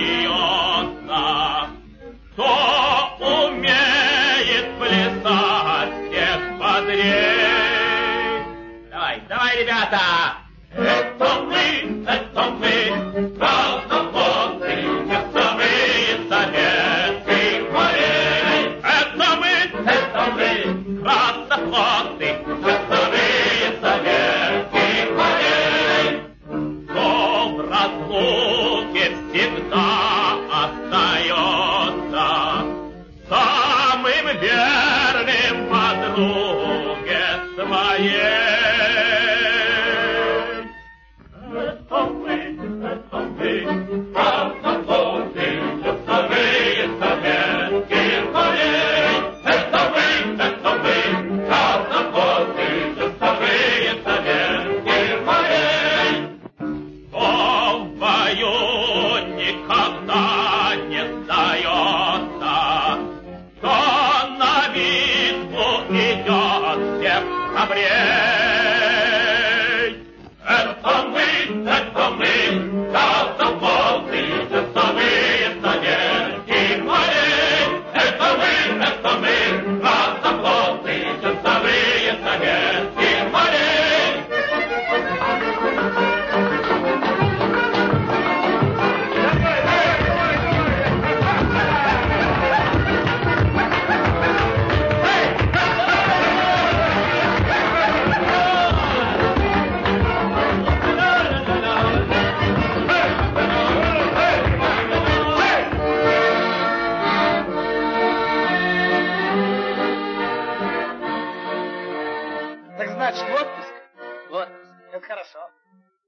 смеется. Кто умеет плясать всех подряд? Давай, давай, ребята! Это мы, краснофлотцы, часовые советских морей. Это мы, краснофлотцы, часовые советских морей. Кто в разлуке всегда остается самым верным подруге своей. Так значит, в отпуск? В отпуск. Это хорошо.